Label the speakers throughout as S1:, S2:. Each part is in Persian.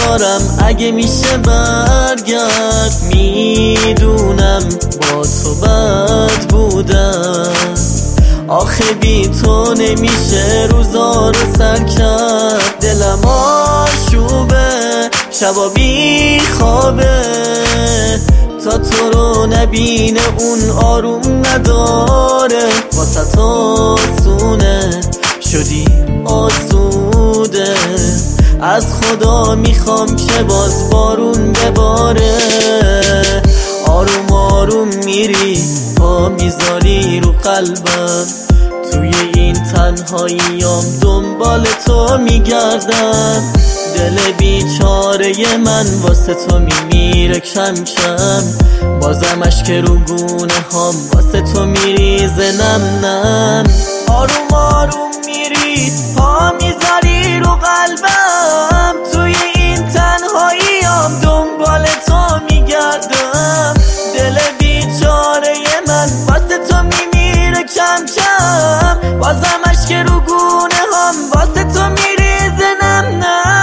S1: دارم اگه میشه برگرد. میدونم با تو بد بودم، آخه بی تو نمیشه روزا رو سر کرد. دلم آشوبه، شبا بی خوابه، تا تو رو نبینه اون آروم نداره. واسه تو آسونه شدی آسوده، از خدا میخوام که باز بارون بباره. آروم آروم میری پا میذاری رو قلبم، توی این تنهاییام دنبال تو میگردم. دل بیچاره من واسه تو میمیره کم کم، بازم اشک رو گونه هام واسه تو میریزه نم نم. آروم آروم میری پا میذاری رو قلبم، توی این تنهاییام دنبال تو میگردم. دل بیچاره من واسه تو میمیره کم کم، بازم اشک رو گونه هام واسه تو میریزه نم نم.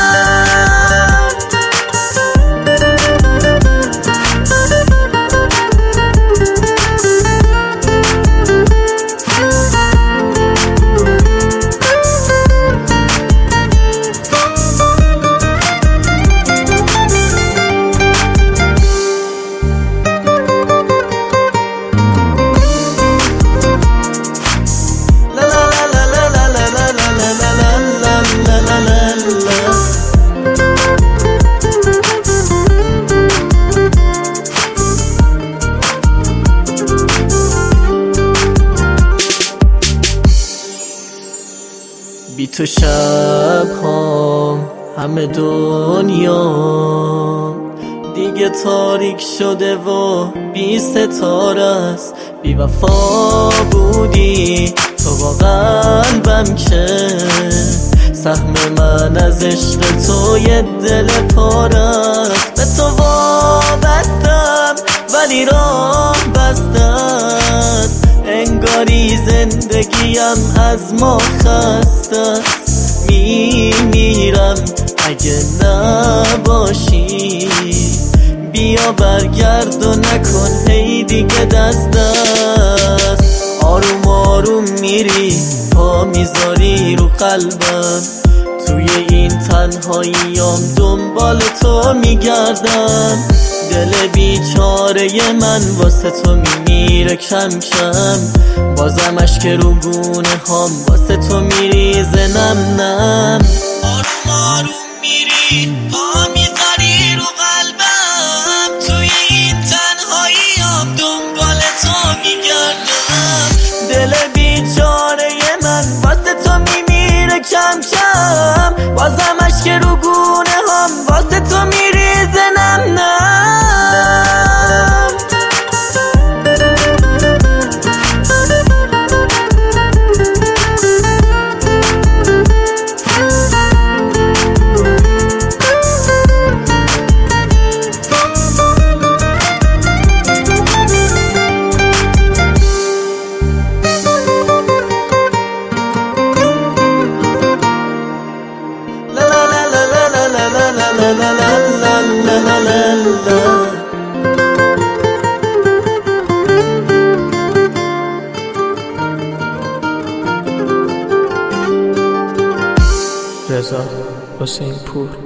S1: بی تو شب ها همه دنیا دیگه تاریک شده و بی ستاره است. بی وفا بودی تو با قلبم که سهم من از عشق تو یه دل پاره است. به تو وابستم ولی راه بسته است، انگاری زندگیم از ما خسته است. میمیرم اگه نباشی، بیا برگرد و نکن هی دیگه دست دست. آروم آروم میری پا میذاری رو قلبم، توی این تنهاییام دنبال تو میگردم. دل بیچاره من واسه تو میمیره کم کم، بازم اشک رو گونه هام واسه تو میریزه نم نم. آروم آروم میری پا میذاری رو قلبم، توی این تنهاییام دنبال تو میگردم. دل بیچاره من واسه تو میمیره کم کم، بازم اشک رو گونه هام واسه تو میریزه نم نم.
S2: رضا حسین پور.